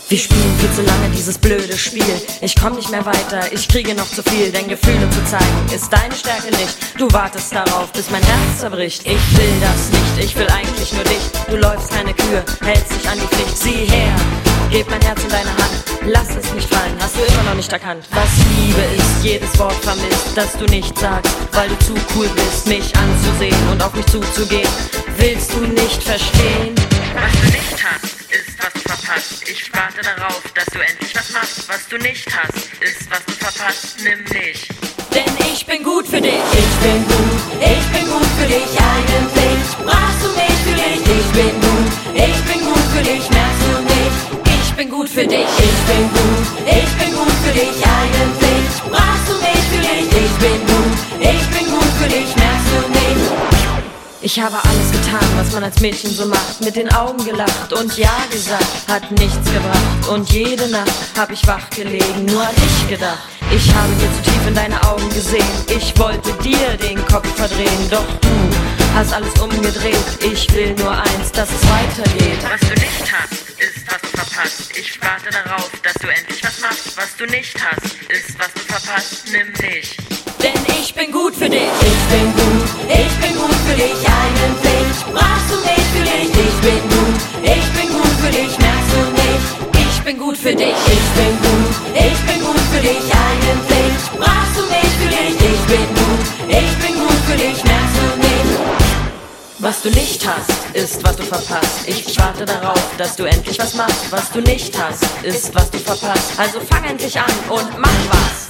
Wir spielen viel zu lange dieses blöde Spiel. Ich komm nicht mehr weiter, ich kriege noch zu viel. Denn Gefühle zu zeigen ist deine Stärke nicht. Du wartest darauf, bis mein Herz zerbricht. Ich will das nicht, ich will eigentlich nur dich. Du läufst keine Kür, hältst dich an die Pflicht. Sieh her, gib mein Herz in deine Hand. Lass es nicht fallen, hast du immer noch nicht erkannt. Was Liebe ist, jedes Wort vermisst, dass du nicht sagst, weil du zu cool bist, mich anzusehen und auf mich zuzugehen. Willst du nicht verstehen? Was du nicht hast, ist, was du verpasst. Ich warte darauf, dass du endlich was machst. Was du nicht hast, ist, was du verpasst. Nimm mich. Denn ich bin gut für dich. Ich bin gut für dich eigentlich. Brauchst du mich für dich? Ich bin gut für dich, merkst du nicht? Ich bin gut für dich. Ich bin gut für dich eigentlich. Brauchst du mich für dich? Ich bin gut für dich, merkst du nicht? Ich habe alles getan, was man als Mädchen so macht. Mit den Augen gelacht und ja gesagt, hat nichts gebracht. Und jede Nacht hab ich wach gelegen, nur an dich gedacht. Ich habe dir zu tief in deine Augen gesehen. Ich wollte dir den Kopf verdrehen, doch du hast alles umgedreht. Ich will nur eins, dass es weitergeht. Was du nicht hast, ist, was du verpasst. Ich warte darauf, dass du endlich was machst. Was du nicht hast, ist, was du verpasst. Nimm mich. Denn ich bin gut für dich. Ich bin gut für dich eigentlich. Brauchst du mich für dich? Ich bin gut für dich, merkst du nicht? Ich bin gut für dich. Ich bin gut für dich eigentlich. Brauchst du mich für dich? Ich bin gut für dich, merkst du nicht? Was du nicht hast, ist, was du verpasst. Ich warte darauf, dass du endlich was machst. Was du nicht hast, ist, was du verpasst. Also fang endlich an und mach was.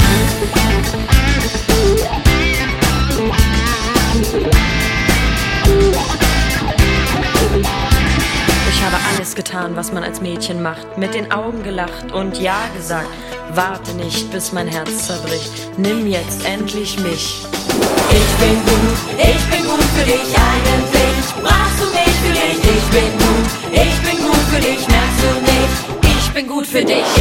Ich habe alles getan, was man als Mädchen macht. Mit den Augen gelacht und ja gesagt. Warte nicht, bis mein Herz zerbricht. Nimm jetzt endlich mich. Ich bin gut für dich eigentlich. Brauchst du mich für dich? Ich bin gut für dich, merkst du nicht? Ich bin gut für dich.